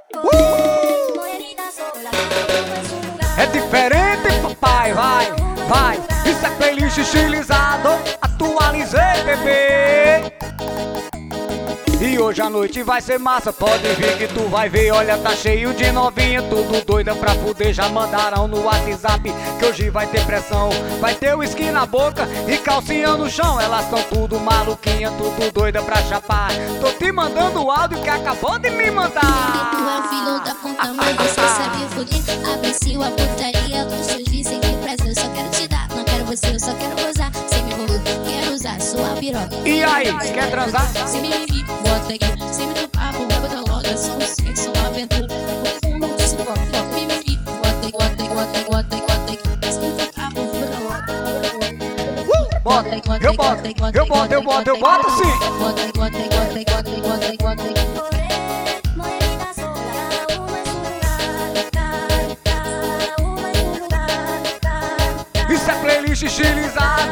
É diferente, papai, vai, vai. Isso é playlist estilizado, atualizei, bebê. E hoje a noite vai ser massa, pode vir que tu vai ver. Olha, tá cheio de novinha, tudo doida pra fuder. Já mandaram no WhatsApp que hoje vai ter pressão. Vai ter whisky na boca e calcinha no chão. Elas tão tudo maluquinha, tudo doida pra chapar. Tô te mandando áudio que acabou de me mandar. Tu é filho da puta, mas você sabe fuder. Aprecio a putaria, os seus dizem que presta. Eu só quero te dar, não quero você, eu só quero gozar. Sem me envolver, quero usar sua piroca. E aí, quer transar? Sem mimimi, bota aqui. Sem me topar, vou botar logo. É só um sexo, uma aventura. Não se bota, mimimi. Bota aqui, bota aqui, bota aqui, bota aqui, bota aqui. Sem me topar, vou botar logo. Bota, eu boto sim. Bota aqui, bota aqui, bota aqui, bota aqui, bota aqui, bota aqui. Isso é playlist estilizado.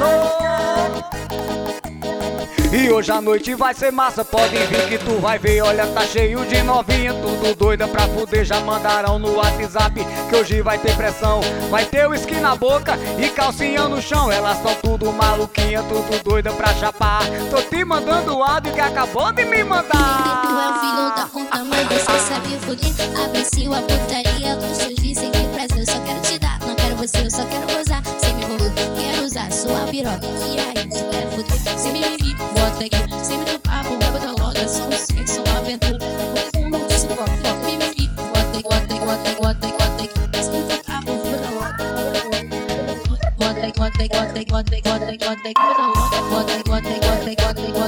E hoje a noite vai ser massa, pode vir que tu vai ver. Olha, tá cheio de novinha, tudo doida pra fuder. Já mandaram no WhatsApp que hoje vai ter pressão. Vai ter whisky na boca e calcinha no chão. Elas tão tudo maluquinha, tudo doida pra chapar. Tô te mandando áudio que acabou de me mandar. Tu é o filho da puta, mas você sabe fuder. Aprecio a putaria, os seus dizem que presta. Eu só quero te dar, não quero você, eu só quero gozar. Sem me envolver, quero usar sua piroca. E aí, tu quer fuder? Sem mimimi, bota aqui. Sem me topar, vou botar logo. É só um sexo, uma aventura. Não se bota, mimimi. Bota aqui, bota aqui, bota aqui, bota aqui, bota aqui. Sem me topar, vou botar logo. Bota aqui, bota aqui, bota aqui, bota aqui, bota aqui, bota aqui, bota aqui, bota aqui, bota aqui, bota aqui, bota aqui, bota aqui.